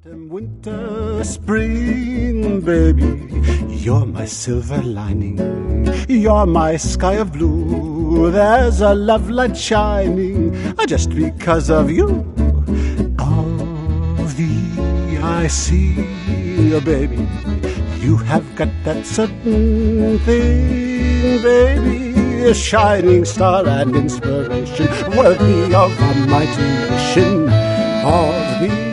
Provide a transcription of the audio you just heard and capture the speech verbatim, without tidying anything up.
Autumn, winter, spring, baby, you're my silver lining. You're my sky of blue. There's a love light shining just because of you. Oh, the I see, baby, you have got that certain thing, baby, a shining star and inspiration, worthy of a mighty mission of the